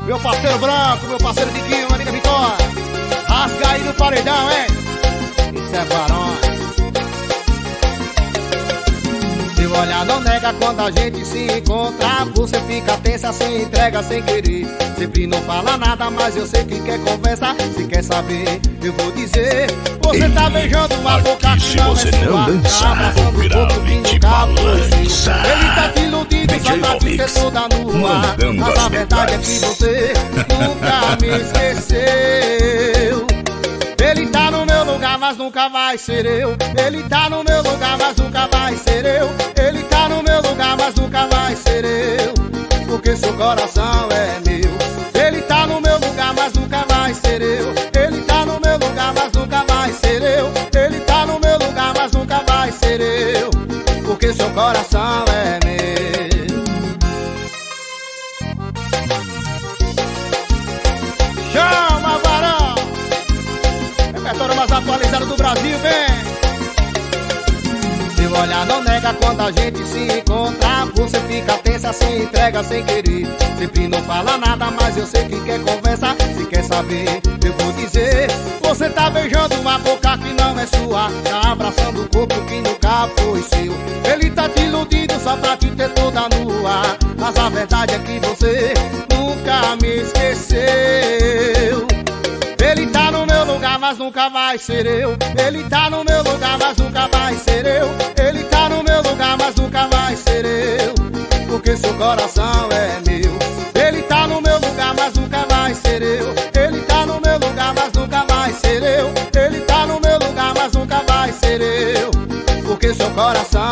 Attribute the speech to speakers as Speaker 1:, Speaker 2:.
Speaker 1: Meu parceiro Branco, meu parceiro Tiquinho, amiga Vitória. Rasga aí no paredão, hein? Isso é barão. Seu olhar não nega quando a gente se encontra. Você fica tensa, se entrega sem querer. Sempre não fala nada, mas eu sei que quer conversa. Se quer saber, eu vou dizer. Você tá beijando uma boca que não é sua. Tá abraçando o corpo que nunca foi seu. Ele tá te iludindo só pra te ter toda nua. Mas a verdade é que você nunca me esqueceu. Ele tá no meu lugar, mas nunca vai ser eu. Ele tá no meu lugar, mas nunca vai ser eu. Ele tá no meu lugar, mas nunca vai ser eu. Porque seu coração é meu. Ele tá no meu lugar, mas nunca vai ser eu. Ele tá no meu lugar, mas nunca vai ser eu. Ele tá no meu lugar, mas nunca vai ser eu. Porque seu coração é meu. Chama, varão! Repertório mais atualizado do Brasil, vem! Seu olhar não nega quando a gente se encontra. Você fica tensa, se entrega sem querer. Sempre não fala nada, mas eu sei que quer conversa. Se quer saber, eu vou dizer. Você tá beijando uma boca que não é sua. Tá abraçando o corpo que nunca foi seu. Ele tá te iludindo só pra te ter toda nua. Mas a verdade é que você nunca me esqueceu. Ele tá no meu lugar, mas nunca vai ser eu. Ele tá no meu lugar, mas nunca vai ser eu. Ele tá no meu lugar, mas nunca vai ser eu. Porque seu coração é meu. Ele tá no meu lugar, mas nunca vai ser eu. Ele tá no meu lugar, mas nunca vai ser eu. Ele tá no meu lugar, mas nunca vai ser eu. Porque seu coração